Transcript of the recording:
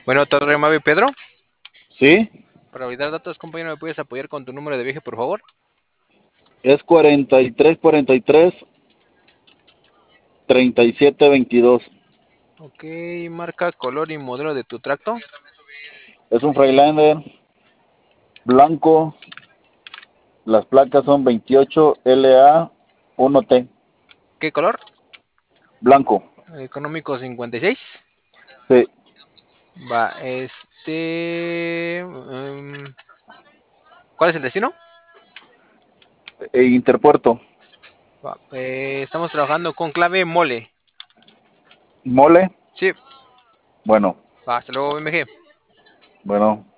Bueno, Torre Mavi Pedro, Sí, para validar datos, compañero, ¿me puedes apoyar con tu número de viaje, por favor? es 43 37 22. Ok, marca, color y modelo de tu tracto. Es un Freilander blanco. Las placas son 28LA1T. ¿Qué color? Blanco. Económico 56. Sí, Va, ¿cuál es el destino? Interpuerto. Va, estamos trabajando con clave mole. Mole. Sí, Bueno, va, hasta luego, MG. bueno.